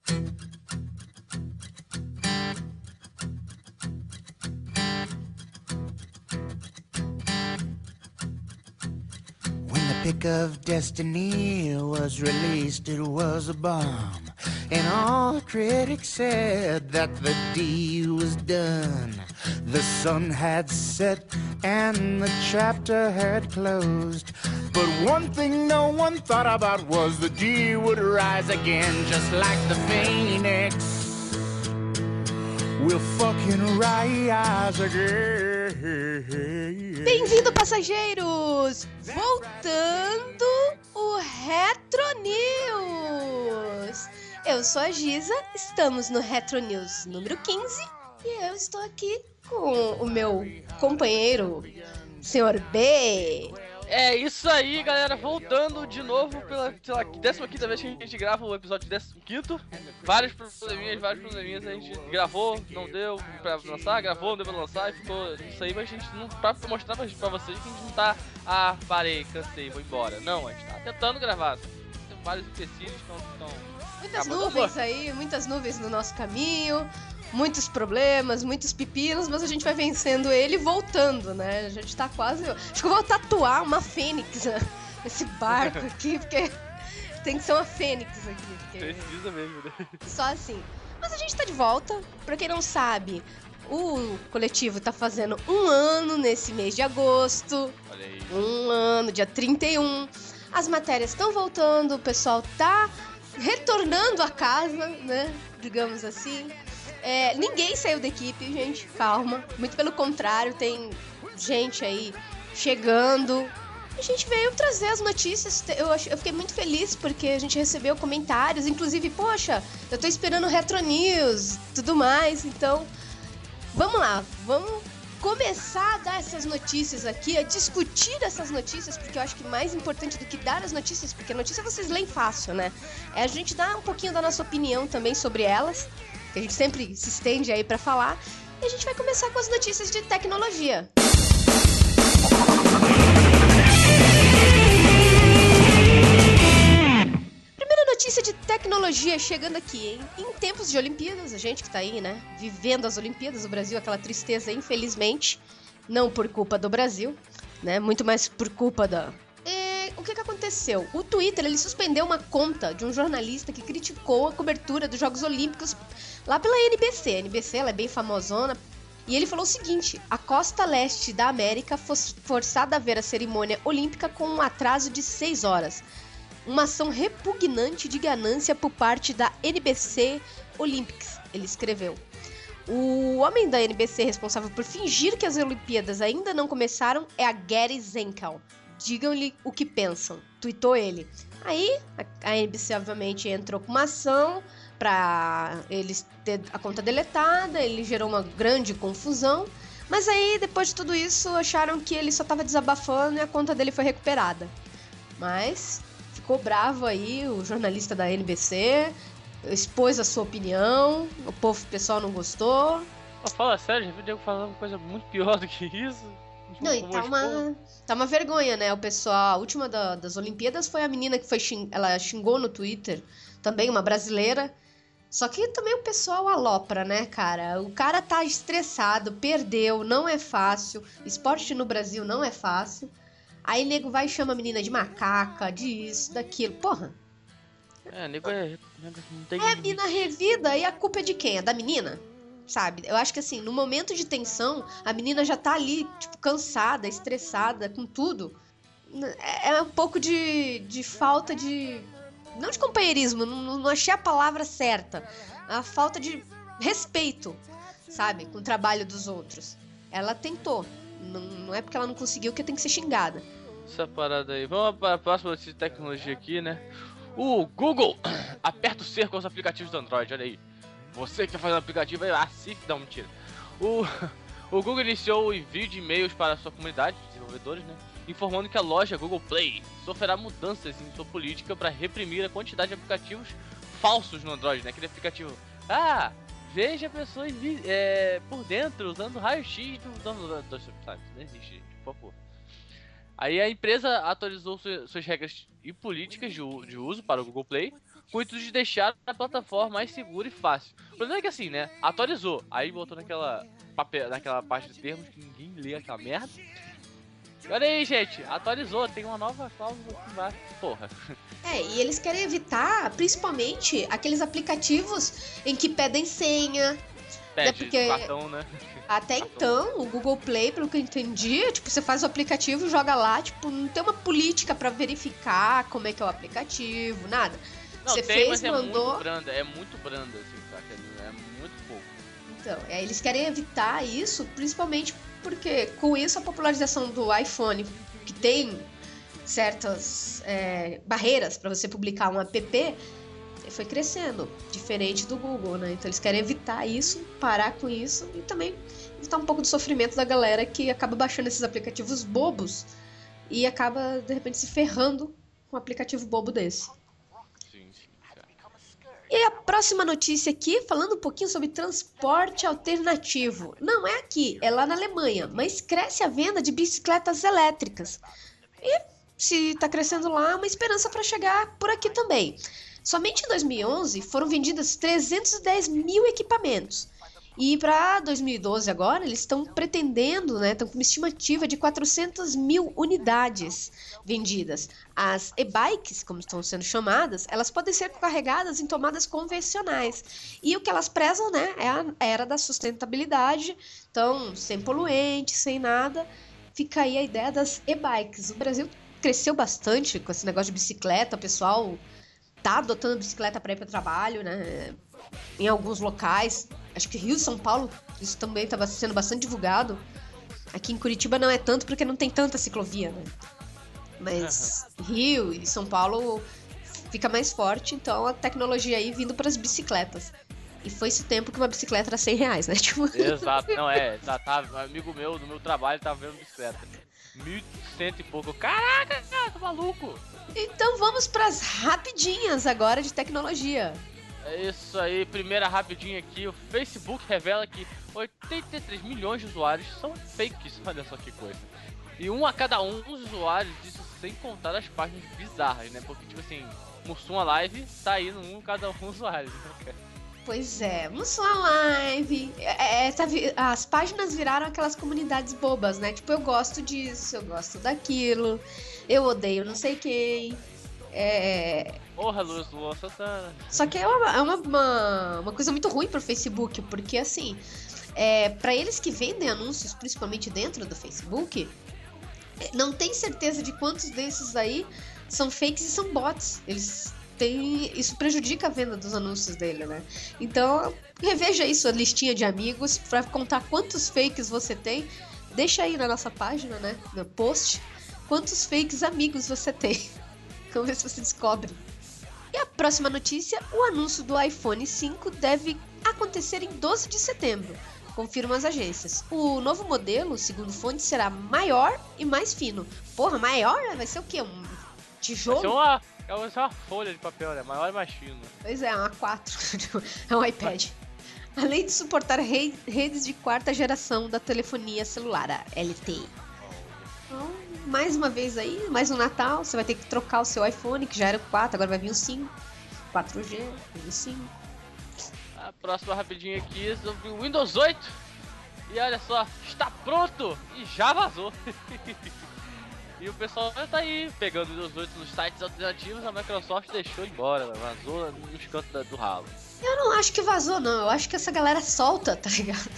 When the Pick of Destiny was released, it was a bomb. And all critics said that the D was done. The sun had set and the chapter had closed. But one thing no one thought about was the D would rise again, just like the Phoenix. We'll fucking rise again. Bem-vindo, passageiros! Voltando o Retro News! Eu sou a Giza, estamos no Retro News número 15 e eu estou aqui com o meu companheiro, Sr. B. É isso aí, galera, voltando de novo pela, sei lá, 15ª vez que a gente grava o episódio 15º. Vários probleminhas, a gente gravou, não deu pra lançar, gravou, não deu pra lançar e ficou isso aí, mas a gente não, pra mostrar pra vocês que a gente não tá, parei, cansei, vou embora. Não, a gente tá tentando gravar, tem vários empecilhos que estão... Muitas nuvens aí, muitas nuvens no nosso caminho, muitos problemas, muitos pepinos, mas a gente vai vencendo ele voltando, né? A gente tá quase... Acho que eu vou tatuar uma fênix, né? Esse barco aqui, porque tem que ser uma fênix aqui. Porque... Precisa mesmo, né? Só assim. Mas a gente tá de volta. Pra quem não sabe, o coletivo tá fazendo 1 ano nesse mês de agosto. Olha aí. 1 ano, dia 31. As matérias estão voltando, o pessoal tá retornando a casa, né? Digamos assim. Ninguém saiu da equipe, gente, calma. Muito pelo contrário, tem gente aí chegando. A gente veio trazer as notícias. Eu fiquei muito feliz porque a gente recebeu comentários, inclusive, poxa, eu tô esperando o Retro News, tudo mais. Então, vamos lá, vamos começar a dar essas notícias aqui, a discutir essas notícias, porque eu acho que mais importante do que dar as notícias, porque a notícia vocês leem fácil, né? É a gente dar um pouquinho da nossa opinião também sobre elas, que a gente sempre se estende aí pra falar, e a gente vai começar com as notícias de tecnologia. Primeira notícia de tecnologia chegando aqui, hein? Em tempos de Olimpíadas, a gente que tá aí, né, vivendo as Olimpíadas, o Brasil, aquela tristeza, infelizmente, não por culpa do Brasil, né, muito mais por culpa da... O que aconteceu? O Twitter, ele suspendeu uma conta de um jornalista que criticou a cobertura dos Jogos Olímpicos lá pela NBC. A NBC, ela é bem famosona. E ele falou o seguinte: a costa leste da América foi forçada a ver a cerimônia olímpica com um atraso de 6 horas. Uma ação repugnante de ganância por parte da NBC Olympics, ele escreveu. O homem da NBC responsável por fingir que as Olimpíadas ainda não começaram é a Gary Zenkel. Digam-lhe o que pensam, tweetou ele. Aí, a NBC obviamente entrou com uma ação pra eles ter a conta deletada, ele gerou uma grande confusão, mas aí, depois de tudo isso, acharam que ele só tava desabafando e a conta dele foi recuperada. Mas ficou bravo aí o jornalista da NBC, expôs a sua opinião, o pessoal não gostou. Fala sério, já vi o Diego falando coisa muito pior do que isso. Não, e tá uma vergonha, né? O pessoal, a última das Olimpíadas foi a menina que ela xingou no Twitter, também uma brasileira. Só que também o pessoal alopra, né, cara? O cara tá estressado, perdeu, não é fácil. Esporte no Brasil não é fácil. Aí nego vai e chama a menina de macaca, disso, daquilo. Porra. Nego não tem... É mina revida e a culpa é de quem? É da menina? Sabe? Eu acho que assim, no momento de tensão, a menina já tá ali, tipo, cansada, estressada, com tudo. É um pouco de falta de... Não de companheirismo, não achei a palavra certa. A falta de respeito, sabe? Com o trabalho dos outros. Ela tentou. Não é porque ela não conseguiu que tem que ser xingada. Essa parada aí. Vamos para a próxima notícia de tecnologia aqui, né? O Google aperta o cerco aos aplicativos do Android, olha aí. Você que tá fazendo aplicativo aí, não, mentira. O Google iniciou o envio de e-mails para a sua comunidade de desenvolvedores, né? Informando que a loja Google Play sofrerá mudanças em sua política para reprimir a quantidade de aplicativos falsos no Android, né? Aquele aplicativo, veja pessoas por dentro usando raio-x do sabe? Não existe, por favor. Aí a empresa atualizou suas regras e políticas de uso para o Google Play, com o intuito de deixar a plataforma mais segura e fácil. O problema é que assim, né, atualizou, aí voltou naquela parte de termos que ninguém lê aquela merda. E olha aí, gente, atualizou, tem uma nova cláusula que vai, porra. E eles querem evitar, principalmente, aqueles aplicativos em que pedem senha. Pede porque cartão, né? Até então, o Google Play, pelo que eu entendi, tipo, você faz o aplicativo e joga lá, tipo, não tem uma política pra verificar como é que é o aplicativo, nada. Não, você tem, fez, mas mandou... é muito branda, assim, saca? É muito pouco. Então, eles querem evitar isso, principalmente porque com isso a popularização do iPhone, que tem certas barreiras para você publicar um app, foi crescendo, diferente do Google, né? Então eles querem evitar isso, parar com isso e também evitar um pouco do sofrimento da galera que acaba baixando esses aplicativos bobos e acaba, de repente, se ferrando com um aplicativo bobo desse. E a próxima notícia aqui, falando um pouquinho sobre transporte alternativo. Não é aqui, é lá na Alemanha, mas cresce a venda de bicicletas elétricas. E se está crescendo lá, é uma esperança para chegar por aqui também. Somente em 2011 foram vendidas 310 mil equipamentos. E para 2012 agora, eles estão pretendendo, né, estão com uma estimativa de 400 mil unidades vendidas. As e-bikes, como estão sendo chamadas, elas podem ser carregadas em tomadas convencionais. E o que elas prezam, né, é a era da sustentabilidade, então sem poluente, sem nada. Fica aí a ideia das e-bikes. O Brasil cresceu bastante com esse negócio de bicicleta, o pessoal tá adotando bicicleta para ir para o trabalho, né? Em alguns locais, acho que Rio e São Paulo, isso também estava sendo bastante divulgado. Aqui em Curitiba não é tanto porque não tem tanta ciclovia, né? Mas Rio e São Paulo fica mais forte, então a tecnologia aí vindo para as bicicletas. E foi esse tempo que uma bicicleta era R$100, né? Tipo... Exato, não tá, um amigo meu do meu trabalho tava vendo bicicleta. 1.100 e pouco. Caraca, cara, tá maluco? Então vamos pras rapidinhas agora de tecnologia. É isso aí, primeira rapidinha aqui. O Facebook revela que 83 milhões de usuários são fakes. Olha só que coisa. E um a cada um dos usuários, isso sem contar as páginas bizarras, né? Porque, tipo assim, Mussum Live tá aí no um cada um usuário, né, cara? Pois é, Mussum Live. As páginas viraram aquelas comunidades bobas, né? Tipo, eu gosto disso, eu gosto daquilo, eu odeio não sei quem. Porra, Luan Santana. Só que é uma coisa muito ruim pro Facebook, porque assim, pra eles que vendem anúncios, principalmente dentro do Facebook, não tem certeza de quantos desses aí são fakes e são bots. Isso prejudica a venda dos anúncios dele, né? Então, reveja aí sua listinha de amigos pra contar quantos fakes você tem. Deixa aí na nossa página, né? No post, quantos fakes amigos você tem. Vamos ver se você descobre. E a próxima notícia, o anúncio do iPhone 5 deve acontecer em 12 de setembro, confirmam as agências. O novo modelo, segundo fontes, será maior e mais fino. Porra, maior? Vai ser o quê? Um tijolo? Vai ser uma folha de papel, né? Maior e mais fino. Pois é uma A4. É um iPad. Além de suportar redes de quarta geração da telefonia celular, a LTE. Então, mais uma vez aí, mais um Natal, você vai ter que trocar o seu iPhone, que já era o 4, agora vai vir o 5. 4G, vai vir o 5. A próxima rapidinho aqui sobre o Windows 8. E olha só, está pronto e já vazou. E o pessoal tá aí pegando o Windows 8 nos sites alternativos, a Microsoft deixou embora, vazou nos cantos do ralo. Eu não acho que vazou, não. Eu acho que essa galera solta, tá ligado?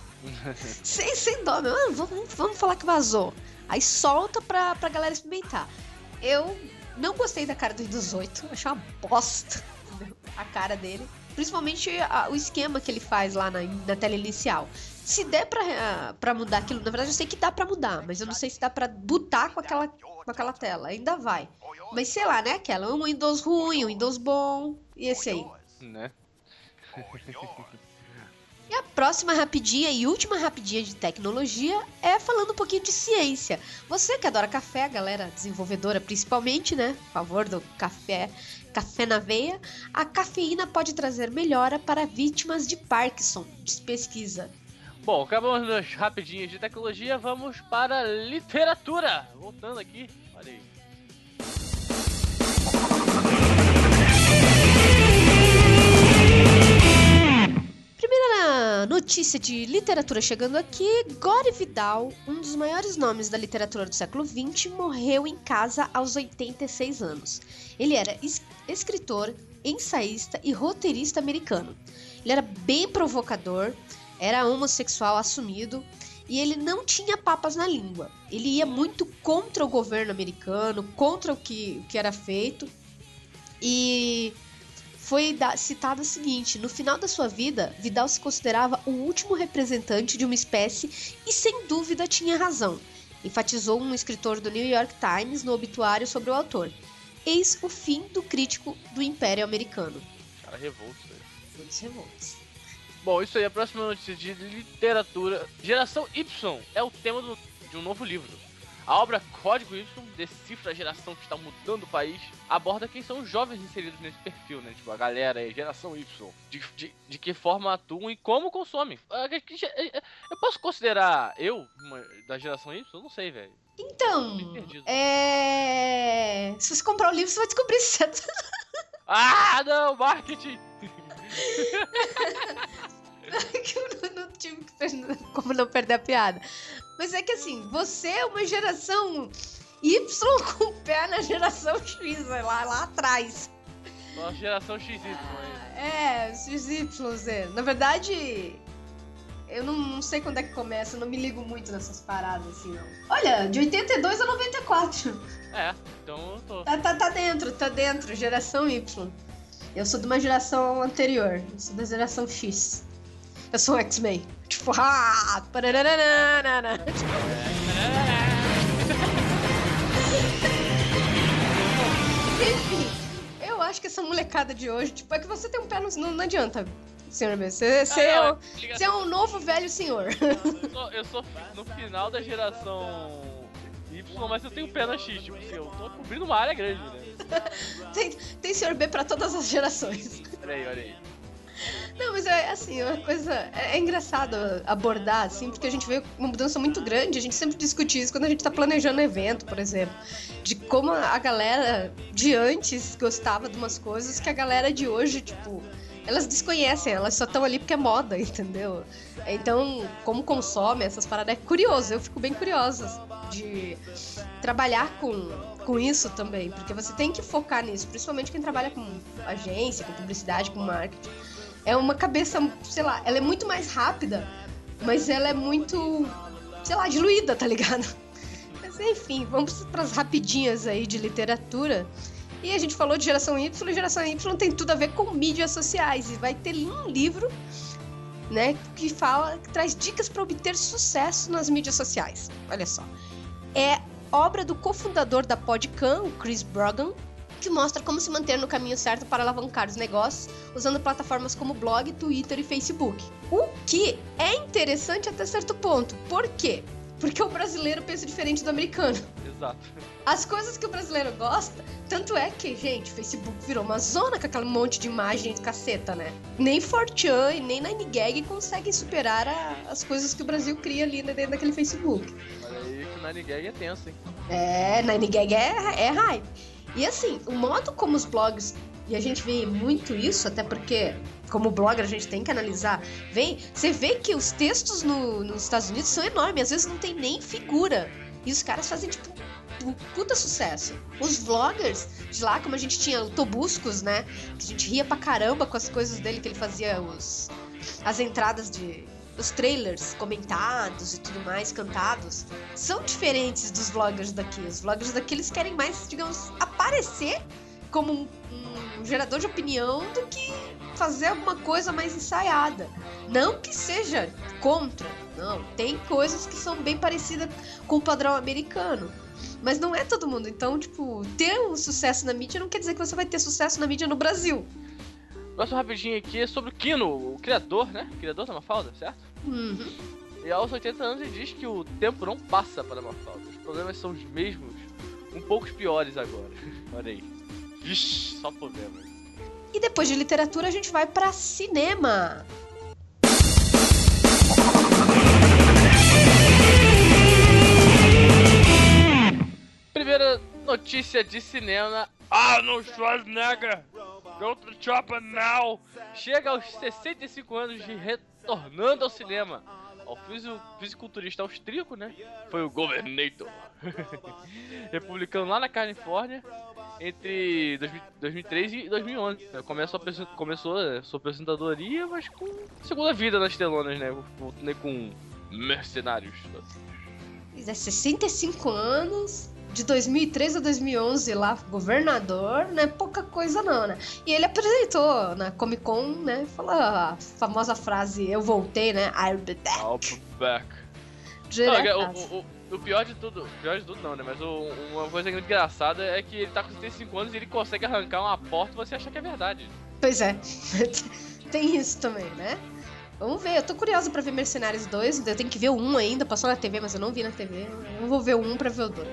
sem dó, meu. Vamos falar que vazou. Aí solta pra galera experimentar. Eu não gostei da cara do Windows 8. Achei uma bosta, entendeu? A cara dele. Principalmente o esquema que ele faz lá na tela inicial. Se der pra mudar aquilo, na verdade eu sei que dá pra mudar, mas eu não sei se dá pra botar com aquela tela. Ainda vai. Mas sei lá, né? Aquela, um Windows ruim, um Windows bom. E esse aí. Né? E a próxima rapidinha e última rapidinha de tecnologia é falando um pouquinho de ciência. Você que adora café, a galera desenvolvedora principalmente, né? A favor do café na veia. A cafeína pode trazer melhora para vítimas de Parkinson, diz pesquisa. Bom, acabamos das rapidinhas de tecnologia, vamos para literatura. Voltando aqui, olha aí. notícia de literatura chegando aqui. Gore Vidal, um dos maiores nomes da literatura do século XX, morreu em casa aos 86 anos. Ele era escritor, ensaísta e roteirista americano. Ele era bem provocador, era homossexual assumido e ele não tinha papas na língua. Ele ia muito contra o governo americano, contra o que era feito. E foi citado o seguinte: no final da sua vida, Vidal se considerava o último representante de uma espécie e sem dúvida tinha razão, enfatizou um escritor do New York Times no obituário sobre o autor. Eis o fim do crítico do Império Americano. Cara, revolto. Muitos revoltos. Bom, isso aí, a próxima notícia de literatura. Geração Y é o tema de um novo livro. A obra Código Y decifra a geração que está mudando o país, aborda quem são os jovens inseridos nesse perfil, né? Tipo, a galera aí, geração Y. De que forma atuam e como consomem. Eu posso considerar da geração Y? Eu não sei, velho. Então, se você comprar o livro, você vai descobrir cedo. Ah, não, marketing! Eu não tive como não perder a piada. Mas é que assim, você é uma geração Y com o pé na geração X, lá atrás. Nossa, geração XY. XYZ. Na verdade, eu não sei quando é que começa, eu não me ligo muito nessas paradas assim, não. Olha, de 82 a 94. Então eu tô... Tá dentro, geração Y. Eu sou de uma geração anterior, eu sou da geração X. Eu sou um X-Men. Tipo, Enfim, eu acho que essa molecada de hoje, tipo, é que você tem um pé no... Não adianta, senhor B. Você é um novo velho senhor. Eu sou no final da geração Y, mas eu tenho pé na X, tipo assim, eu tô cobrindo uma área grande, né? Tem senhor B pra todas as gerações. Olha aí. Não, mas é assim, uma coisa... É engraçado abordar, assim, porque a gente vê uma mudança muito grande. A gente sempre discute isso quando a gente tá planejando evento, por exemplo. De como a galera de antes gostava de umas coisas que a galera de hoje, tipo... Elas desconhecem, elas só estão ali porque é moda, entendeu? Então, como consome essas paradas, é curioso. Eu fico bem curiosa de trabalhar com isso também. Porque você tem que focar nisso, principalmente quem trabalha com agência, com publicidade, com marketing. É uma cabeça, sei lá, ela é muito mais rápida, mas ela é muito, sei lá, diluída, tá ligado? Mas enfim, vamos pras rapidinhas aí de literatura. E a gente falou de geração Y, e geração Y tem tudo a ver com mídias sociais. E vai ter um livro, né, que traz dicas para obter sucesso nas mídias sociais. Olha só. É obra do cofundador da Podcam, o Chris Brogan, que mostra como se manter no caminho certo para alavancar os negócios usando plataformas como blog, Twitter e Facebook. O que é interessante até certo ponto. Por quê? Porque o brasileiro pensa diferente do americano. Exato. As coisas que o brasileiro gosta, tanto é que, gente, o Facebook virou uma zona com aquele monte de imagens caceta, né? Nem 4chan e nem 9gag conseguem superar as coisas que o Brasil cria ali dentro daquele Facebook. Olha aí que o 9gag é tenso, hein? 9gag é hype. E assim, o modo como os blogs, e a gente vê muito isso, até porque, como blogger, a gente tem que analisar, você vê que os textos nos Estados Unidos são enormes, às vezes não tem nem figura. E os caras fazem, tipo, um puta sucesso. Os vloggers de lá, como a gente tinha o Tobuscus, né? Que a gente ria pra caramba com as coisas dele, que ele fazia as entradas os trailers comentados e tudo mais, cantados, são diferentes dos vloggers daqui. Os vloggers daqui, eles querem mais, digamos, aparecer como um gerador de opinião do que fazer alguma coisa mais ensaiada. Não que seja contra, não. Tem coisas que são bem parecidas com o padrão americano. Mas não é todo mundo. Então, tipo, ter um sucesso na mídia não quer dizer que você vai ter sucesso na mídia no Brasil. Próximo rapidinho aqui é sobre o Kino, o criador, né? O criador da Mafalda, certo? Uhum. E aos 80 anos ele diz que o tempo não passa para a Mafalda. Os problemas são os mesmos, um pouco piores agora. Olha aí. Vixe, só problema. E depois de literatura a gente vai pra cinema. Primeira notícia de cinema: Arnold Schwarzenegger Go to the chopper now! Chega aos 65 anos de retornando ao cinema. O fisiculturista austríaco, né? Foi o Governator. Republicano lá na Califórnia entre 2003 e 2011. Começou sua apresentadoria, mas com segunda vida nas telonas, né? Com Mercenários. 65 anos, de 2003 a 2011 lá, governador, não é pouca coisa não, né? E ele apresentou na Comic Con, né? Falou a famosa frase, eu voltei, né? I'll be back. I'll be back. O pior de tudo não, né? Mas uma coisa engraçada é que ele tá com 65 anos e ele consegue arrancar uma porta e você acha que é verdade. Pois é, tem isso também, né? Vamos ver, eu tô curiosa pra ver Mercenários 2, eu tenho que ver o 1 ainda, passou na TV, mas eu não vi na TV. Eu vou ver o 1 pra ver o 2.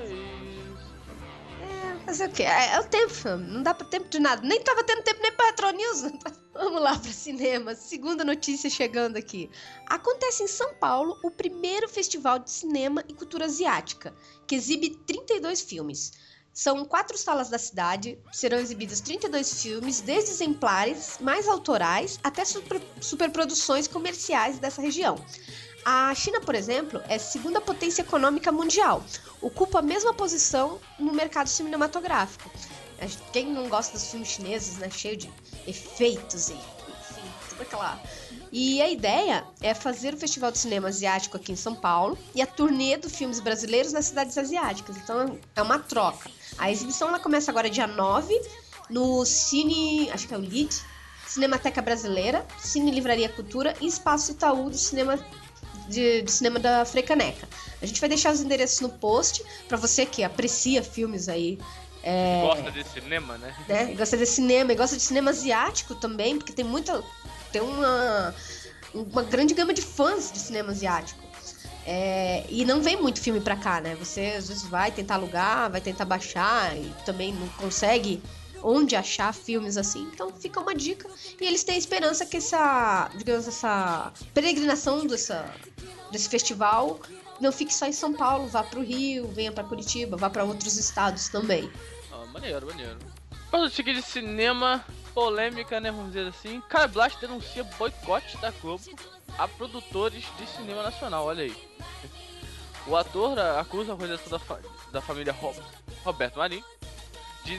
Fazer o quê? É o tempo, não dá pra tempo de nada. Nem tava tendo tempo nem pra Retro News. Vamos lá pra cinema. Segunda notícia chegando aqui. Acontece em São Paulo o primeiro festival de cinema e cultura asiática, que exibe 32 filmes. São 4 salas da cidade, serão exibidos 32 filmes, desde exemplares mais autorais até superproduções comerciais dessa região. A China, por exemplo, é a segunda potência econômica mundial. Ocupa a mesma posição no mercado cinematográfico. Quem não gosta dos filmes chineses, né? Cheio de efeitos e, enfim, tudo aquela... E a ideia é fazer o Festival de Cinema Asiático aqui em São Paulo e a turnê dos filmes brasileiros nas cidades asiáticas. Então é uma troca. A exibição ela começa agora dia 9 no Cine... acho que é o LID, Cinemateca Brasileira, Cine Livraria Cultura e Espaço Itaú do Cinema... De cinema da Frecaneca. A gente vai deixar os endereços no post pra você que aprecia filmes aí. Gosta de cinema, né? Gosta de cinema e gosta de cinema asiático também, porque tem uma grande gama de fãs de cinema asiático. E não vem muito filme pra cá, né? Você às vezes vai tentar alugar, vai tentar baixar e também não consegue onde achar filmes assim, então fica uma dica. E eles têm esperança que essa peregrinação desse festival não fique só em São Paulo, vá pro Rio, venha pra Curitiba, vá pra outros estados também. Maneiro. Para o seguinte de cinema, polêmica, né, vamos dizer assim, Caio Blas denuncia boicote da Globo a produtores de cinema nacional, olha aí. O ator acusa a organização da família Roberto Marinho de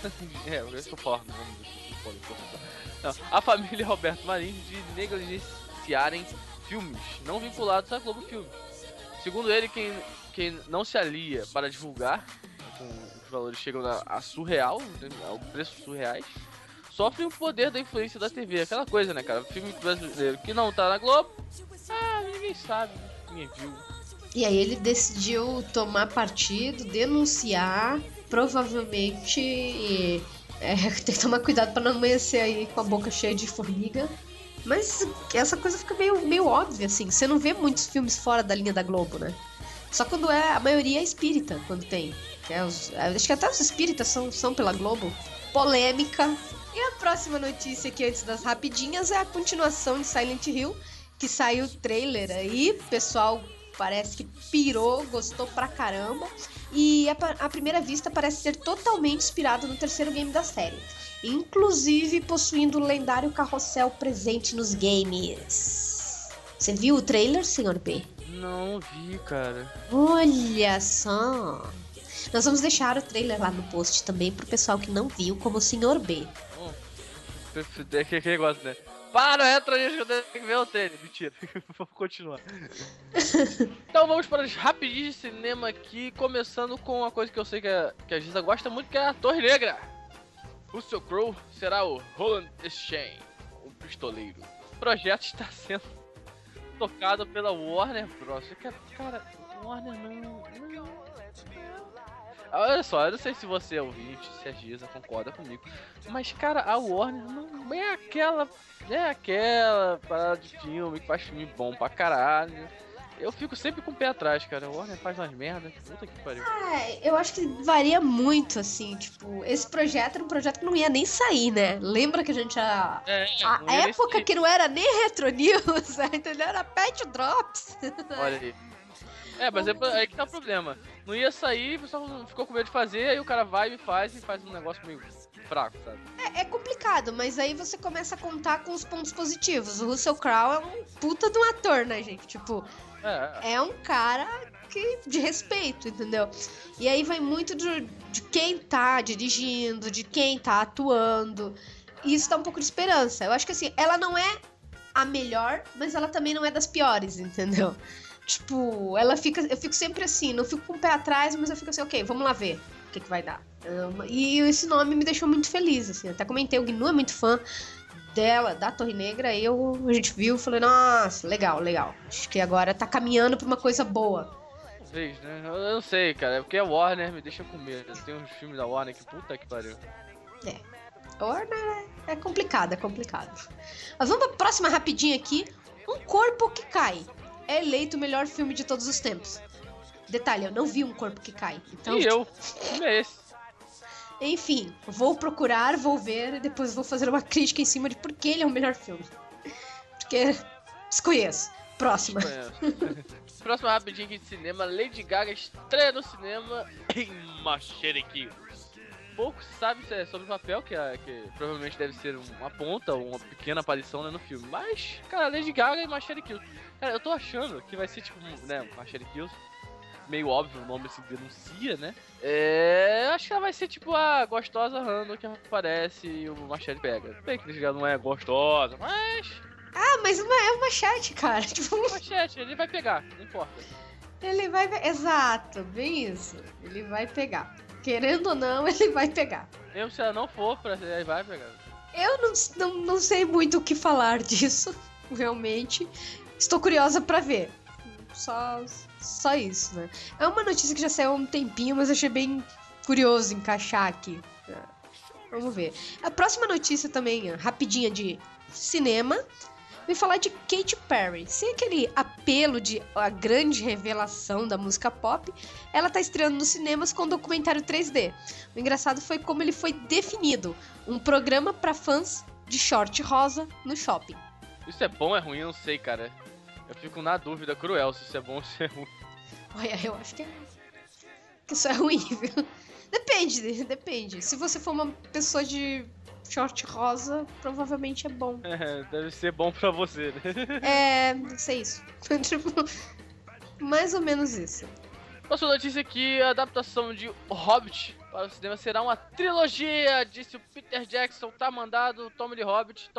a família Roberto Marinho de negligenciarem filmes não vinculados à Globo Filmes. Segundo ele, quem não se alia para divulgar, os valores chegam a surreal, ao preço surreais, sofre o poder da influência da TV. Aquela coisa, né, cara? Filme brasileiro que não tá na Globo, ninguém sabe, ninguém viu. E aí ele decidiu tomar partido, denunciar, provavelmente tem que tomar cuidado pra não amanhecer aí com a boca cheia de formiga. Mas essa coisa fica meio óbvia, assim. Você não vê muitos filmes fora da linha da Globo, né? Só quando a maioria é espírita, quando tem. Acho que até os espíritas são pela Globo. Polêmica. E a próxima notícia aqui, antes das rapidinhas, é a continuação de Silent Hill, que saiu o trailer aí. O pessoal parece que pirou, gostou pra caramba. E à primeira vista parece ser totalmente inspirado no terceiro game da série, inclusive possuindo o lendário carrossel presente nos games. Você viu o trailer, Sr. B? Não vi, cara. Olha só. Nós vamos deixar o trailer lá no post também pro pessoal que não viu, como o Sr. B. Que negócio, né? Para, entra nisso, eu tenho que ver o trailer. Mentira, vamos continuar. Então vamos para os rapidinhos de cinema aqui, começando com uma coisa que eu sei que a Giza gosta muito, que é a Torre Negra. Russell Crowe será o Roland Stein, o pistoleiro. O projeto está sendo tocado pela Warner Bros. Cara, Warner não. Olha só, eu não sei se você é ouvinte, se a Giza concorda comigo, mas cara, a Warner não é aquela parada de filme que faz filme bom pra caralho. Eu fico sempre com o pé atrás, cara. A Warner faz umas merdas, puta que pariu. Eu acho que varia muito, assim, tipo, esse projeto era um projeto que não ia nem sair, né? Lembra que a gente a época que não era nem Retro News, entendeu? Era Pet Drops. Olha aí. Mas aí que tá o problema. Não ia sair, o pessoal ficou com medo de fazer, aí o cara vai e faz um negócio meio fraco, sabe? É complicado, mas aí você começa a contar com os pontos positivos. O Russell Crowe é um puta de um ator, né, gente? Tipo, é um cara de respeito, entendeu? E aí vai muito de quem tá dirigindo, de quem tá atuando. E isso dá um pouco de esperança. Eu acho que assim, ela não é a melhor, mas ela também não é das piores, entendeu? Tipo, eu fico sempre assim, não fico com o pé atrás, mas eu fico assim, ok, vamos lá ver o que vai dar. E esse nome me deixou muito feliz, assim. Até comentei, o Gnu é muito fã dela, da Torre Negra, aí a gente viu e falei, nossa, legal. Acho que agora tá caminhando pra uma coisa boa. Talvez, né? Eu não sei, cara, é porque a Warner me deixa com medo. Tem uns filmes da Warner que puta que pariu. Warner é complicado. Mas vamos pra próxima rapidinho aqui. Um Corpo que Cai é eleito o melhor filme de todos os tempos. Detalhe, eu não vi Um Corpo que Cai. Então, e eu? Que filme é esse? Enfim, vou procurar, vou ver e depois vou fazer uma crítica em cima de por que ele é o melhor filme. Porque desconheço. Próxima. Próxima rapidinho aqui de cinema. Lady Gaga estreia no cinema em Machete. Pouco se sabe sobre o papel, que provavelmente deve ser uma ponta, uma pequena aparição, né, no filme. Mas, cara, Lady Gaga e Machete Kills. Cara, eu tô achando que vai ser tipo, né, Machete Kills. Meio óbvio, o nome se denuncia, né? Acho que ela vai ser tipo a gostosa random que aparece e o Machete pega. Bem que Lady Gaga não é gostosa, mas... mas não é o Machete, cara. Tipo... O Machete, ele vai pegar, não importa. Ele vai... Exato, bem isso. Ele vai pegar. Querendo ou não, ele vai pegar. Mesmo se ela não for, ele vai pegar. Eu não sei muito o que falar disso, realmente. Estou curiosa pra ver. Só isso, né? É uma notícia que já saiu há um tempinho, mas achei bem curioso encaixar aqui. Vamos ver. A próxima notícia também, rapidinha de cinema, vem falar de Katy Perry. Sem aquele apelo de a grande revelação da música pop, ela tá estreando nos cinemas com um documentário 3D. O engraçado foi como ele foi definido. Um programa pra fãs de short rosa no shopping. Isso é bom ou é ruim? Eu não sei, cara. Eu fico na dúvida cruel se isso é bom ou se é ruim. Olha, eu acho que isso é ruim, viu? Depende. Se você for uma pessoa de short rosa, provavelmente é bom. Deve ser bom pra você, né? Não sei isso. Tipo, mais ou menos isso. Próxima notícia aqui, a adaptação de O Hobbit para o cinema será uma trilogia, disse o Peter Jackson, tá mandado, tome-lhe Hobbit.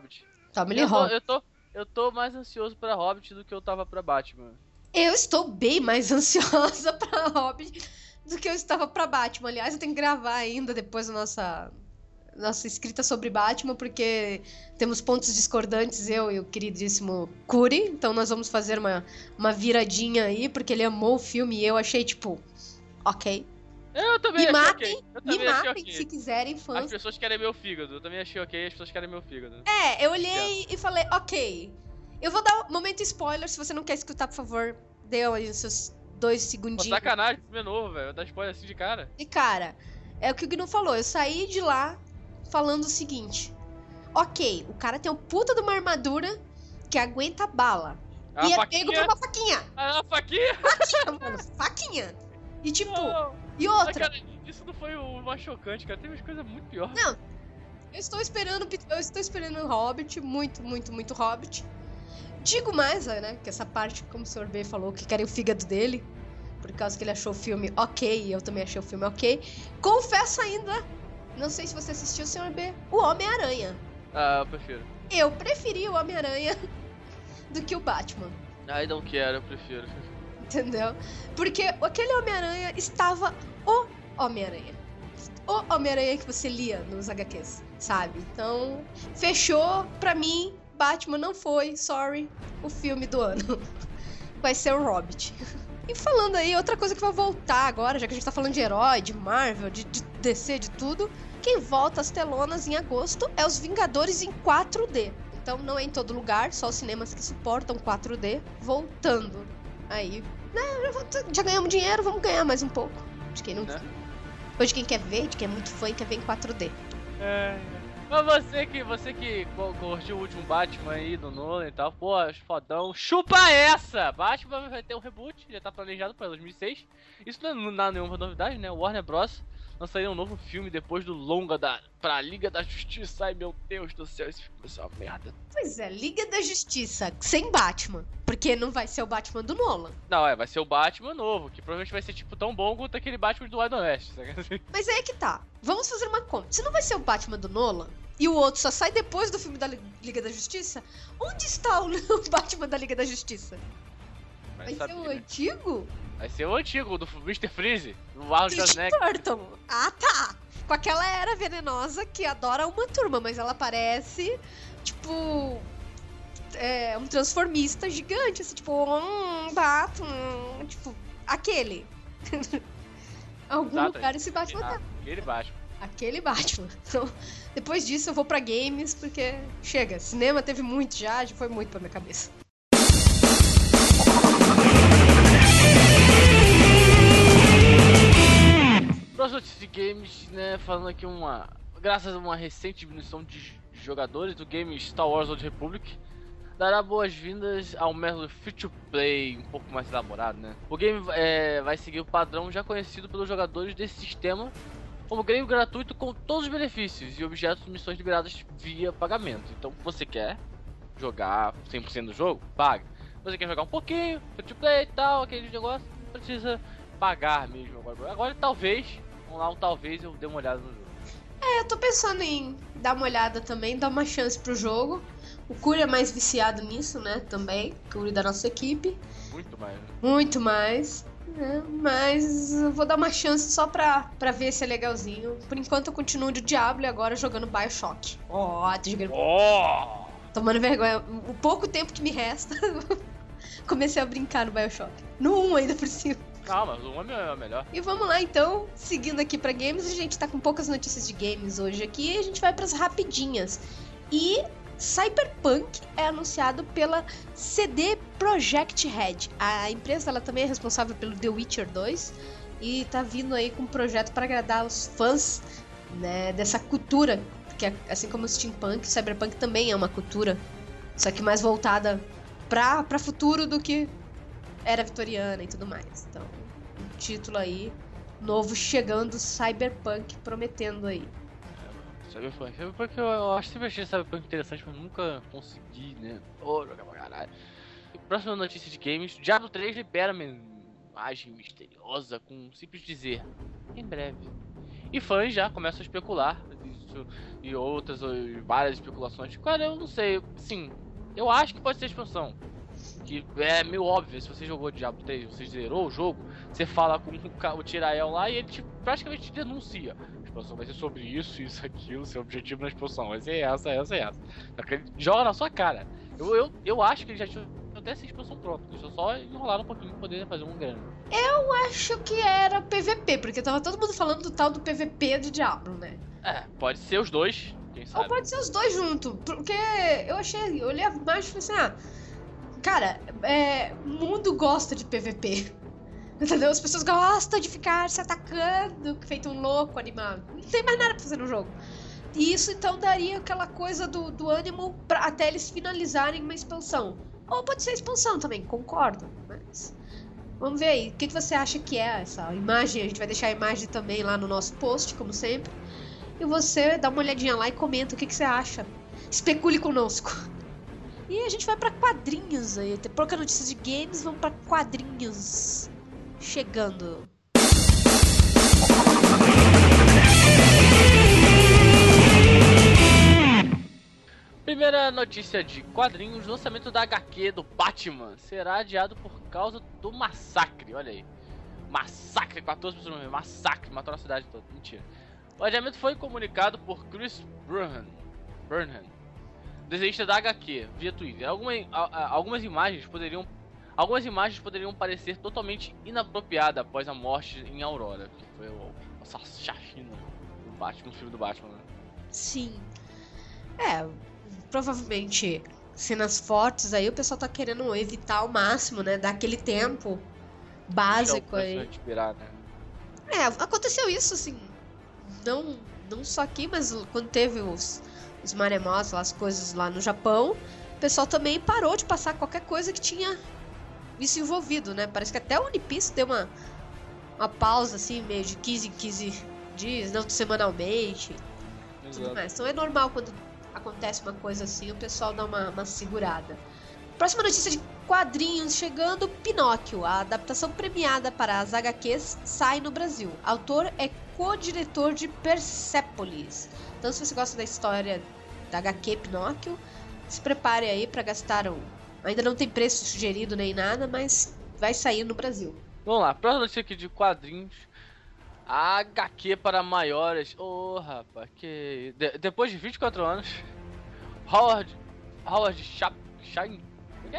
Eu tô mais ansioso pra Hobbit do que eu tava pra Batman. Eu estou bem mais ansiosa pra Hobbit do que eu estava pra Batman. Aliás, eu tenho que gravar ainda depois a nossa escrita sobre Batman, porque temos pontos discordantes, eu e o queridíssimo Curi. Então nós vamos fazer uma viradinha aí, porque ele amou o filme e eu achei, tipo, ok. Eu também achei ok. Me matem se quiserem, fãs. As pessoas querem meu fígado. Eu também achei ok, as pessoas querem meu fígado. Eu olhei e falei, ok. Eu vou dar um momento spoiler, se você não quer escutar, por favor, dê aí os seus 2 segundinhos. Pô, sacanagem, filme novo, velho. Dar spoiler assim de cara. E cara, é o que o Gnu falou, eu saí de lá falando o seguinte. Ok, o cara tem um puta de uma armadura que aguenta bala. E é pego por uma faquinha. Uma faquinha? Faquinha, mano, faquinha. E tipo, e outra. Cara, isso não foi o mais chocante, cara. Teve umas coisas muito piores. Não, eu estou esperando o Hobbit, muito Hobbit. Digo mais, né, que essa parte, como o Sr. B falou, que querem o fígado dele, por causa que ele achou o filme ok, e eu também achei o filme ok. Confesso ainda, não sei se você assistiu, Sr. B, o Homem-Aranha. Eu prefiro. Eu preferi o Homem-Aranha do que o Batman. Ai, não quero, eu prefiro. Entendeu? Porque aquele Homem-Aranha estava o Homem-Aranha. O Homem-Aranha que você lia nos HQs, sabe? Então, fechou pra mim. Batman não foi, sorry, o filme do ano. Vai ser o Hobbit. E falando aí, outra coisa que vai voltar agora, já que a gente tá falando de herói, de Marvel, de DC, de tudo, quem volta às telonas em agosto é os Vingadores em 4D. Então não é em todo lugar, só os cinemas que suportam 4D voltando. Aí, né, já ganhamos dinheiro, vamos ganhar mais um pouco. De quem não... Depois de quem quer ver, de quem é muito fã e quer ver em 4D. Mas você que curtiu o último Batman aí do Nolan e tal, pô, fodão, chupa essa! Batman vai ter um reboot, já tá planejado pra 2006. Isso não é nenhuma novidade, né? O Warner Bros. lançaria um novo filme depois do longa pra Liga da Justiça. Ai, meu Deus do céu, esse filme vai ser uma merda. Pois é, Liga da Justiça sem Batman. Porque não vai ser o Batman do Nolan. Não, vai ser o Batman novo, que provavelmente vai ser, tipo, tão bom quanto aquele Batman do Wild West, sabe? Mas aí é que tá. Vamos fazer uma conta. Se não vai ser o Batman do Nolan, e o outro só sai depois do filme da Liga da Justiça, onde está o Batman da Liga da Justiça? Vai ser o antigo? Vai ser o antigo, do Mr. Freeze, do Arnold Schwarzenegger. Burton. Ah, tá. Com aquela era venenosa que adora uma turma, mas ela parece, tipo... um transformista gigante, assim, tipo... Batman... Tipo, aquele. Algum Exato, lugar esse Batman tá. Aquele Batman. Aquele Batman. Então, depois disso eu vou pra games, porque chega. Cinema teve muito já foi muito pra minha cabeça. Próxima notícia de games, né, falando aqui graças a uma recente diminuição de jogadores do game Star Wars Old Republic, dará boas-vindas ao método free-to-play um pouco mais elaborado, né? O game vai seguir o padrão já conhecido pelos jogadores desse sistema, como game gratuito com todos os benefícios e objetos de missões liberadas via pagamento. Então, se você quer jogar 100% do jogo, paga. Se você quer jogar um pouquinho, free-to-play e tal, aquele negócio, precisa pagar mesmo. Agora talvez, vamos lá, talvez eu dê uma olhada no jogo. Eu tô pensando em dar uma olhada também, dar uma chance pro jogo. O Curi é mais viciado nisso, né, também. O Curi da nossa equipe. Muito mais, né? Muito mais. Mas eu vou dar uma chance só pra ver se é legalzinho. Por enquanto eu continuo de Diablo e agora jogando BioShock. Tô jogando... Tomando vergonha. O pouco tempo que me resta, comecei a brincar no BioShock. No 1 ainda por cima. Ah, mas o 1 é melhor. E vamos lá então, seguindo aqui pra games. A gente tá com poucas notícias de games hoje aqui. E a gente vai pras rapidinhas. E Cyberpunk é anunciado pela CD Projekt Red. A empresa ela também é responsável pelo The Witcher 2 e tá vindo aí com um projeto para agradar os fãs, né, dessa cultura, que assim como o Steampunk, o Cyberpunk também é uma cultura, só que mais voltada para futuro do que era vitoriana e tudo mais. Então, um título aí novo chegando, Cyberpunk prometendo aí. Cyberpunk eu acho sempre achei Cyberpunk interessante, mas nunca consegui, né? Jogar pra caralho. Próxima notícia de games: Diablo 3 libera uma imagem misteriosa com um simples dizer, em breve. E fãs já começam a especular isso e outras, várias especulações. Cara, eu não sei, sim, eu acho que pode ser expansão. Que é meio óbvio, se você jogou Diablo 3, você zerou o jogo, você fala com o Tirael lá e ele praticamente te denuncia. A expansão vai ser sobre isso, aquilo, seu objetivo na expansão vai ser essa. Ele joga na sua cara. Eu acho que ele já tinha até essa expansão pronta, deixa eu só enrolar um pouquinho pra poder fazer um grande. Eu acho que era PVP, porque tava todo mundo falando do tal do PVP de Diablo, né? Pode ser os dois, quem sabe. Ou pode ser os dois juntos, porque eu olhei a imagem e falei assim, cara, o mundo gosta de PVP. Entendeu? As pessoas gostam de ficar se atacando, feito um louco, animado. Não tem mais nada pra fazer no jogo. E isso então daria aquela coisa do ânimo até eles finalizarem uma expansão. Ou pode ser expansão também, concordo. Mas vamos ver aí. O que você acha que é essa imagem? A gente vai deixar a imagem também lá no nosso post, como sempre. E você dá uma olhadinha lá e comenta o que você acha. Especule conosco. E a gente vai pra quadrinhos aí. Tem pouca notícia de games, vamos pra quadrinhos. Chegando. Primeira notícia de quadrinhos: lançamento da HQ do Batman será adiado por causa do massacre. Olha aí, massacre, 14 pessoas morreram, massacre, matou a cidade toda, mentira. O adiamento foi comunicado por Chris Burnham, desenhista da HQ, via Twitter. Algumas imagens poderiam parecer totalmente inapropriadas após a morte em Aurora, que foi essa chacina do Batman, no filme do Batman, né? Sim. Provavelmente cenas fortes aí, o pessoal tá querendo evitar ao máximo, né? Daquele tempo básico aí. Inspirar, né? Aconteceu isso, assim. Não só aqui, mas quando teve os maremotos, as coisas lá no Japão, o pessoal também parou de passar qualquer coisa que tinha isso envolvido, né? Parece que até o One Piece deu uma pausa, assim, meio de 15 em 15 dias, não semanalmente, tudo mais. Então é normal quando acontece uma coisa assim, o pessoal dá uma segurada. Próxima notícia de quadrinhos chegando, Pinóquio. A adaptação premiada para as HQs sai no Brasil. Autor é co-diretor de Persepolis. Então se você gosta da história da HQ Pinóquio, se prepare aí para gastar Ainda não tem preço sugerido nem nada, mas vai sair no Brasil. Vamos lá, próxima notícia aqui de quadrinhos. A HQ para maiores. Rapaz, que... depois de 24 anos, Howard Chaykin. O que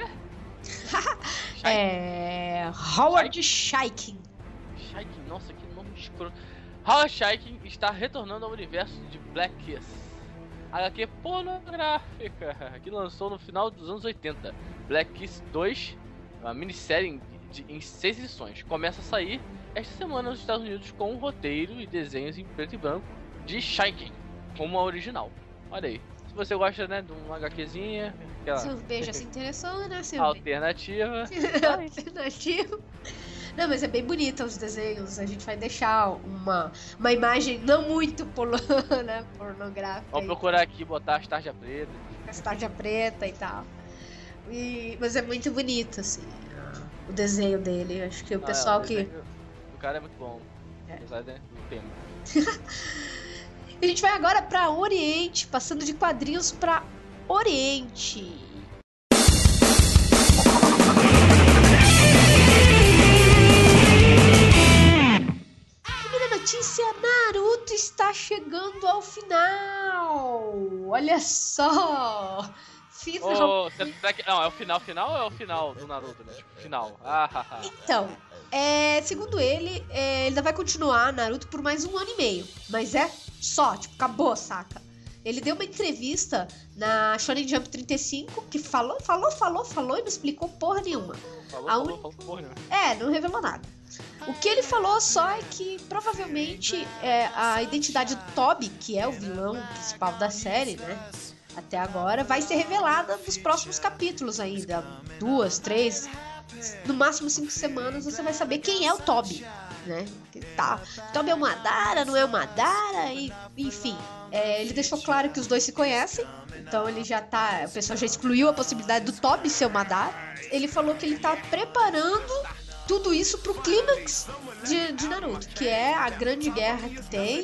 é? Howard Chaykin. Chaykin, nossa, que nome escroto. Howard Chaykin está retornando ao universo de Black Kiss, HQ pornográfica que lançou no final dos anos 80. Black Kiss 2, uma minissérie em 6 edições. Começa a sair esta semana nos Estados Unidos com um roteiro e desenhos em preto e branco de Chaykin, como a original. Olha aí. Se você gosta, né, de uma HQzinha, aquela... Silvia já se interessou, né, Silvia? Alternativa. Alternativa. Não, mas é bem bonita os desenhos. A gente vai deixar uma imagem não muito pornográfica. Vamos procurar aqui, botar as tarja preta. As tarja preta e tal. Mas é muito bonito, assim, o desenho dele. Acho que o pessoal que... O cara é muito bom. Apesar do tema. A gente vai agora para Oriente, passando de quadrinhos para Oriente. Primeira notícia: Naruto está chegando ao final. Olha só. Não, é o final ou é o final do Naruto, né? Tipo, final. Então, segundo ele ainda vai continuar Naruto por mais 1 ano e meio. Mas só, acabou, saca? Ele deu uma entrevista na Shonen Jump 35 que falou e não explicou porra nenhuma. Falou porra nenhuma. Não revelou nada. O que ele falou só é que provavelmente a identidade do Tobi, que é o vilão principal da série, né? Até agora, vai ser revelada nos próximos capítulos ainda. 2, 3, no máximo 5 semanas você vai saber quem é o Tobi, né? O Tobi é uma Madara, não é uma Madara, enfim. Ele deixou claro que os dois se conhecem, então ele já tá... O pessoal já excluiu a possibilidade do Tobi ser o Madara. Ele falou que ele tá preparando tudo isso pro clímax de Naruto, que é a grande guerra que tem,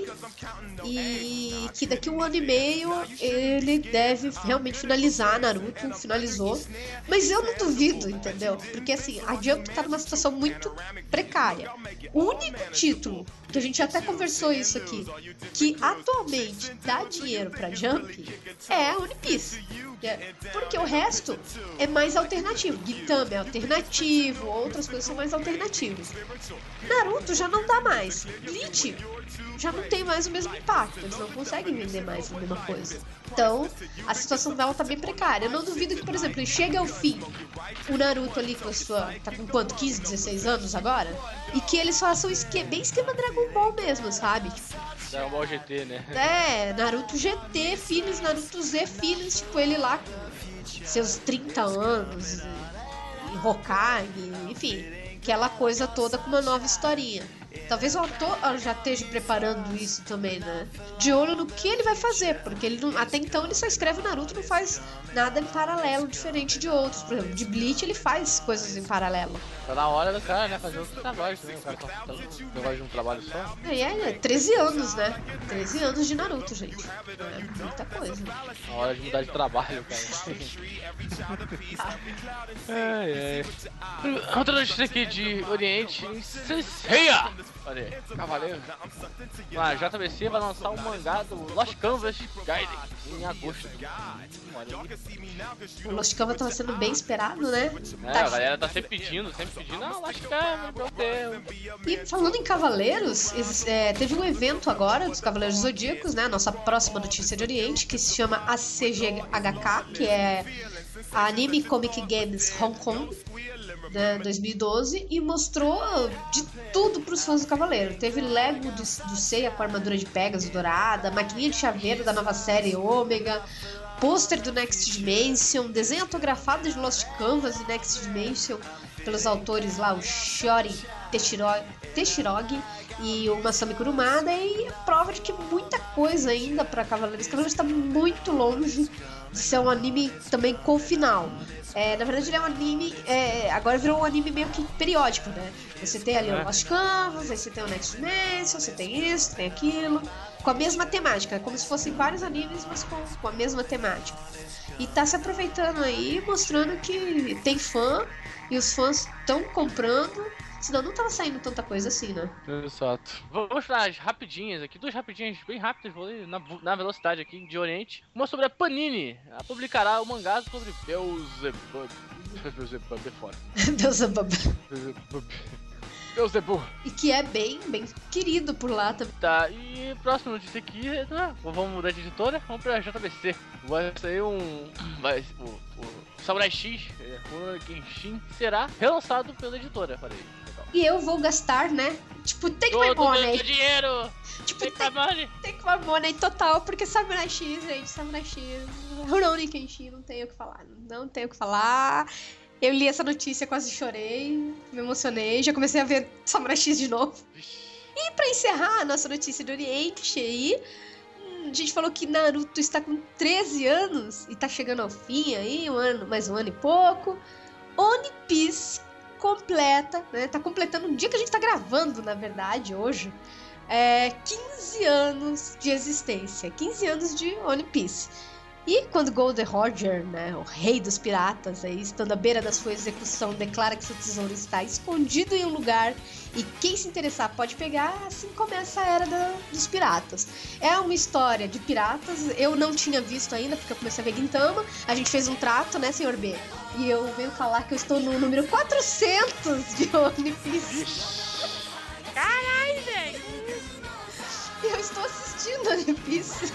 e que daqui 1 ano e meio ele deve realmente finalizar Naruto. Finalizou, mas eu não duvido, entendeu? Porque assim, a Jump tá numa situação muito precária. O único título, que a gente até conversou isso aqui, que atualmente dá dinheiro pra Jump é One Piece. Porque o resto é mais alternativo. Gintama é alternativo, outras coisas são mais alternativas. Naruto já não dá mais. Bleach já não tem mais o mesmo impacto. Eles não conseguem vender mais a mesma coisa. Então, a situação dela tá bem precária. Eu não duvido que, por exemplo, ele chega ao fim, o Naruto ali com a sua... Tá com quanto? 15, 16 anos agora? E que eles façam bem esquema Dragon Ball mesmo, sabe? Dragon Ball GT, né? Naruto GT, filhos, Naruto Z, filhos, ele lá com seus 30 anos, e Hokage, enfim, aquela coisa toda com uma nova historinha. Talvez o autor já esteja preparando isso também, né? De olho no que ele vai fazer, porque ele não, até então ele só escreve Naruto, não faz nada em paralelo diferente de outros. Por exemplo, de Bleach ele faz coisas em paralelo. Tá na hora do cara, né? Fazer outro trabalho também. O cara tá negócio de um trabalho só. 13 anos, né? 13 anos de Naruto, gente. É muita coisa. Na hora de mudar de trabalho, cara. Outra notícia aqui de Oriente. Senseiya! Olha aí, Cavaleiro. A JBC vai lançar um mangá do Lost Canvas Gaiden em agosto. O Lost Canvas tava sendo bem esperado, né? A galera tá sempre pedindo. Lost Canvas, meu Deus. E falando em Cavaleiros, teve um evento agora dos Cavaleiros Zodíacos, né? Nossa próxima notícia de Oriente, que se chama ACGHK, que é a Anime Comic Games Hong Kong, né, 2012, e mostrou de tudo pros fãs do Cavaleiro. Teve Lego do Seiya com a armadura de Pegasus dourada, maquininha de chaveiro da nova série Ômega, pôster do Next Dimension, desenho autografado de Lost Canvas e Next Dimension pelos autores lá, o Shiori Teshirogi e o Masami Kurumada, e prova de que muita coisa ainda pra Cavaleiros. Cavaleiros tá muito longe de ser um anime também com final. Na verdade ele é um anime, agora virou um anime meio que periódico, né? Você tem ali o Lost Canvas, aí você tem o Next Dimension, você tem isso, tem aquilo, com a mesma temática, como se fossem vários animes, mas com a mesma temática. E tá se aproveitando aí, mostrando que tem fã, e os fãs estão comprando, senão não tava saindo tanta coisa assim, né? Exato. Vou mostrar as rapidinhas aqui, duas rapidinhas bem rápidas, vou ler na velocidade aqui de Oriente. Uma sobre a Panini, publicará o mangá sobre Beelzebub. Beelzebub é foda. Beelzebub. E que é bem querido por lá também. Tá, e próxima notícia aqui, vamos mudar de editora, vamos pra JBC. Vai sair o Samurai X, Rurouni Kenshin, será relançado pela editora, falei. E eu vou gastar, né? Tipo, take my Todo money. dinheiro! Tipo, Take my money! take my money total, porque Samurai X, gente, Samurai X, Rurouni Kenshin, não tenho o que falar. Não tenho o que falar. Eu li essa notícia, quase chorei, me emocionei, já comecei a ver Samurai X de novo. E pra encerrar a nossa notícia do Oriente aí, a gente falou que Naruto está com 13 anos e tá chegando ao fim aí, mais um ano e pouco. One Piece completa, né? Tá completando um dia que a gente tá gravando, na verdade, hoje. 15 anos de existência, 15 anos de One Piece. E quando Gold Roger, né, o rei dos piratas, aí, estando à beira da sua execução, declara que seu tesouro está escondido em um lugar e quem se interessar pode pegar, assim começa a era dos piratas. É uma história de piratas, eu não tinha visto ainda, porque eu comecei a ver Gintama, a gente fez um trato, né, senhor B? E eu venho falar que eu estou no número 400 de One Piece. Caralho, velho! E eu estou assistindo One Piece.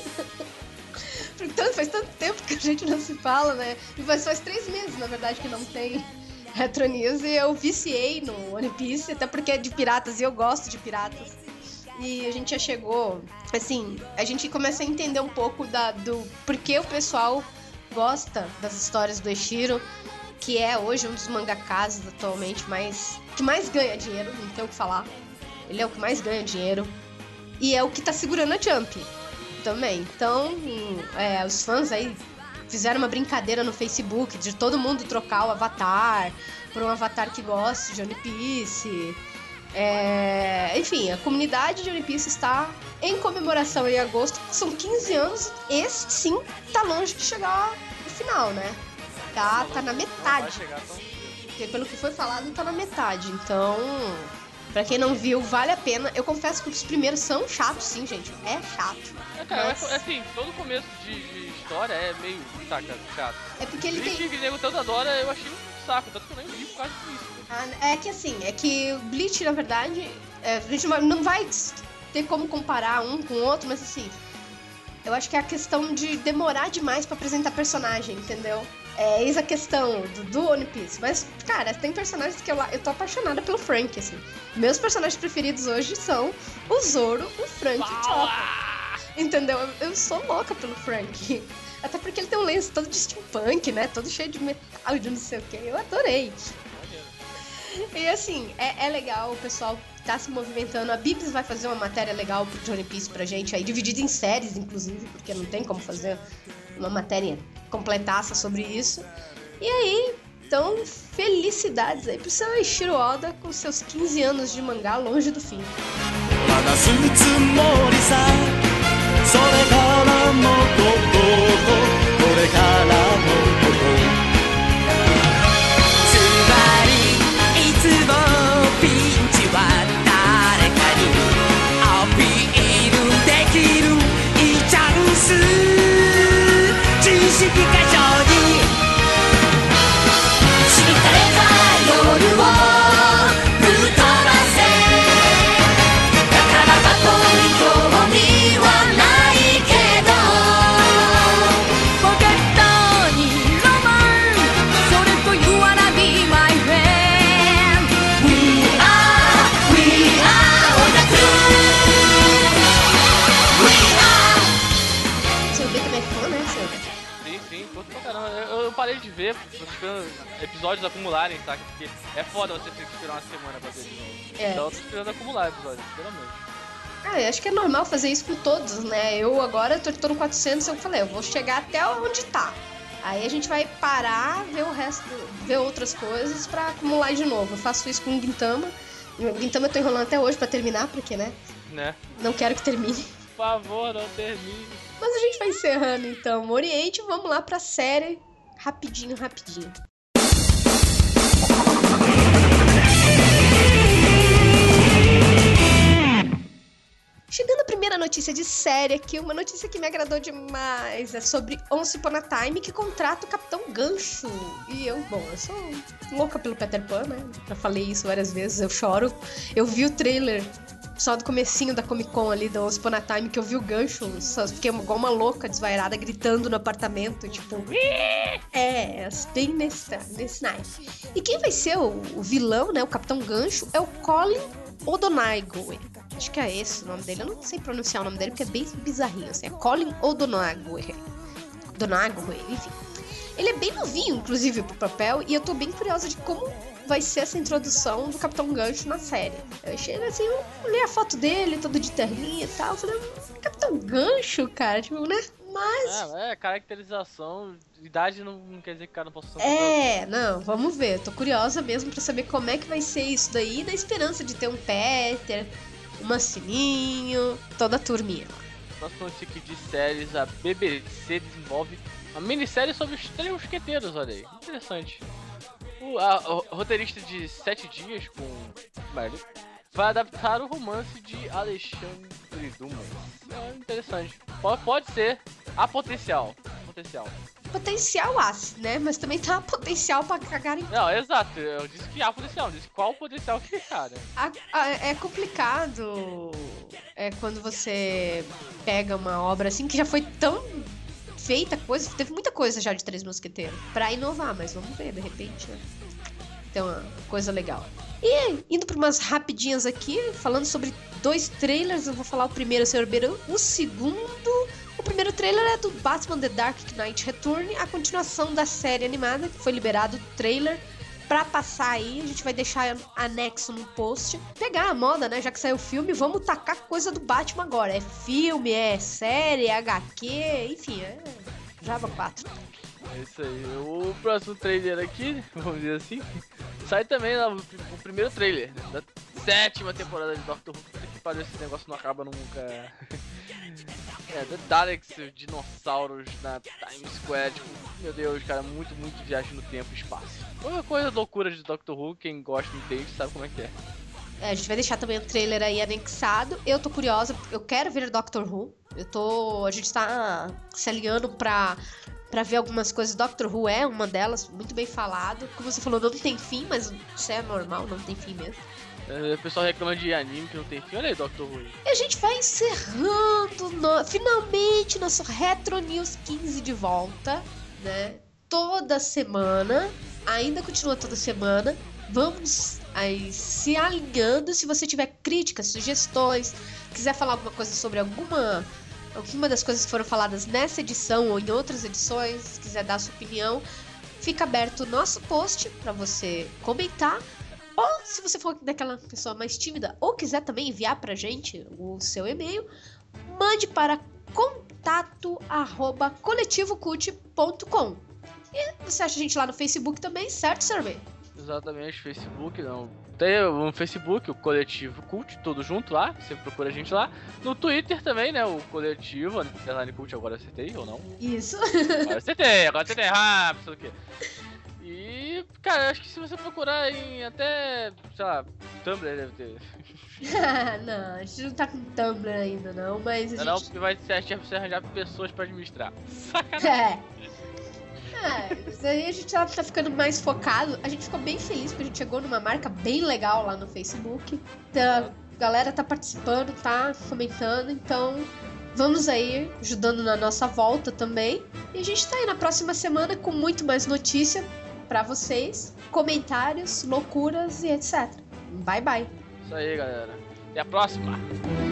Faz tanto tempo que a gente não se fala, né? E faz 3 meses, na verdade, que não tem Retro News. E eu viciei no One Piece, até porque é de piratas e eu gosto de piratas. E a gente já chegou, assim, a gente começa a entender um pouco do porquê o pessoal gosta das histórias do Eiichiro, que é hoje um dos mangakas atualmente que mais ganha dinheiro, não tem o que falar. Ele é o que mais ganha dinheiro. E é o que tá segurando a Jump também. Então, os fãs aí fizeram uma brincadeira no Facebook de todo mundo trocar o avatar por um avatar que goste de One Piece. Enfim, a comunidade de One Piece está em comemoração em agosto. São 15 anos. Esse sim tá longe de chegar no final, né? Tá na metade. Porque pelo que foi falado, tá na metade. Então, pra quem não viu, vale a pena. Eu confesso que os primeiros são chatos, sim, gente. É chato. Cara, assim, todo começo de história é meio chato. É porque ele Bleach, tem... que o nego tanto adora, eu achei um saco, tanto que eu nem vi por causa disso. É que o Bleach, na verdade, a gente não vai ter como comparar um com o outro, mas assim, eu acho que é a questão de demorar demais pra apresentar personagem, entendeu? Eis a questão do One Piece. Mas, cara, tem personagens que eu tô apaixonada pelo Frank, assim. Meus personagens preferidos hoje são o Zoro, o Frank e o Chopper. Entendeu? Eu sou louca pelo Frank. Até porque ele tem um lenço todo de steampunk, né? Todo cheio de metal e de não sei o que. Eu adorei. E assim, é legal, o pessoal tá se movimentando. A Bibs vai fazer uma matéria legal pro One Piece pra gente aí, dividida em séries, inclusive, porque não tem como fazer uma matéria completaça sobre isso. E aí, então, felicidades aí pro seu Eiichiro Oda com seus 15 anos de mangá longe do fim. それからもっとこれからもっとつまりいつもピンチは誰かにアピールできるいいチャンス知識過剰にしみたれた夜をぶっ飛ばせだからバトルに興味はないけどポケットに parei de ver, tô esperando episódios acumularem, saca? Porque é foda você ter que esperar uma semana pra ver de novo. Então eu tô esperando acumular episódios, geralmente. Acho que é normal fazer isso com todos, né? Eu agora tô no 400, eu falei, eu vou chegar até onde tá. Aí a gente vai parar, ver o resto, ver outras coisas pra acumular de novo. Eu faço isso com o Gintama. O Gintama eu tô enrolando até hoje pra terminar, porque, né? Não quero que termine. Por favor, não termine. Mas a gente vai encerrando, então. Oriente, vamos lá pra série. Rapidinho. Chegando a primeira notícia de série aqui, uma notícia que me agradou demais. É sobre Once Upon a Time, que contrata o Capitão Gancho. E eu sou louca pelo Peter Pan, né? Já falei isso várias vezes, eu choro. Eu vi o trailer só do comecinho da Comic Con ali, do Once Upon a Time, que eu vi o Gancho, só fiquei igual uma louca, desvairada, gritando no apartamento, tipo... bem nesse naipe. E quem vai ser o vilão, né, o Capitão Gancho, é o Colin O'Donoghue. Acho que é esse o nome dele. Eu não sei pronunciar o nome dele porque é bem bizarrinho. Assim. É Colin O'Donoghue. Enfim. Ele é bem novinho, inclusive, pro papel. E eu tô bem curiosa de como vai ser essa introdução do Capitão Gancho na série. Eu achei assim, eu olhei a foto dele, todo de terninha e tal. Eu falei, Capitão Gancho, cara, tipo, né? Mas... caracterização, idade não quer dizer que o cara não possa ser não, vamos ver. Eu tô curiosa mesmo pra saber como é que vai ser isso daí, na esperança de ter um Peter, uma Sininho, toda a turminha. Próxima notícia aqui de séries, a BBC desenvolve uma minissérie sobre os três mosqueteiros, olha aí. Interessante. O roteirista de 7 dias com Merlin vai adaptar o romance de Alexandre Dumas. Interessante. Pode ser. Há potencial. Potencial ácido, né? Mas também tá potencial pra cagar em... Não, exato. Eu disse que há potencial. Eu disse qual o potencial que cara. É complicado quando você pega uma obra assim que já foi tão feita coisa, teve muita coisa já de Três Mosqueteiros pra inovar, mas vamos ver, de repente, né? Então, uma coisa legal. E indo pra umas rapidinhas aqui, falando sobre 2 trailers, eu vou falar o primeiro, Sr. Beirão. O primeiro trailer é do Batman The Dark Knight Return, a continuação da série animada, que foi liberado o trailer pra passar aí. A gente vai deixar anexo no post. Pegar a moda, né? Já que saiu o filme, vamos tacar coisa do Batman agora. É filme, é série, é HQ, enfim, é Java 4. É isso aí. O próximo trailer aqui, vamos dizer assim, sai também o primeiro trailer da 7ª temporada de Doctor Who. Que pariu, esse negócio não acaba nunca. The Daleks, dinossauros na Times Square, tipo, meu Deus, cara, muito viagem no tempo e espaço. Uma coisa loucura de Doctor Who, quem gosta do texto sabe como é que é. A gente vai deixar também o trailer aí anexado. Eu tô curiosa, eu quero ver Doctor Who. A gente tá se alinhando pra ver algumas coisas. Doctor Who é uma delas, muito bem falado. Como você falou, não tem fim, mas isso é normal, não tem fim mesmo. O pessoal reclama de anime que não tem fim. Olha aí, Doctor Who. E a gente vai encerrando finalmente nosso Retro News 15 de volta, né? Toda semana, ainda continua toda semana. Vamos aí se alinhando. Se você tiver críticas, sugestões, quiser falar alguma coisa sobre alguma das coisas que foram faladas nessa edição ou em outras edições, quiser dar a sua opinião, fica aberto o nosso post para você comentar. Ou se você for daquela pessoa mais tímida ou quiser também enviar pra gente o seu e-mail, mande para contato@coletivocult.com. E você acha a gente lá no Facebook também, certo, Survey? Exatamente, Facebook não. Tem um Facebook, o Coletivo Cult, tudo junto lá, você procura a gente lá. No Twitter também, né, o Coletivo, Underline Cult, agora acertei ou não? Isso. Agora acertei, sei o quê. E, cara, acho que se você procurar em até, sei lá, Tumblr deve ter. Não, a gente não tá com Tumblr ainda não, mas a gente... Não, porque vai ser arranjar pessoas pra administrar. Sacanagem. Isso aí a gente tá ficando mais focado. A gente ficou bem feliz porque a gente chegou numa marca bem legal lá no Facebook. Então, a galera tá participando, tá comentando, então... Vamos aí, ajudando na nossa volta também. E a gente tá aí na próxima semana com muito mais notícia pra vocês, comentários, loucuras e etc. Bye, bye. Isso aí, galera. Até a próxima.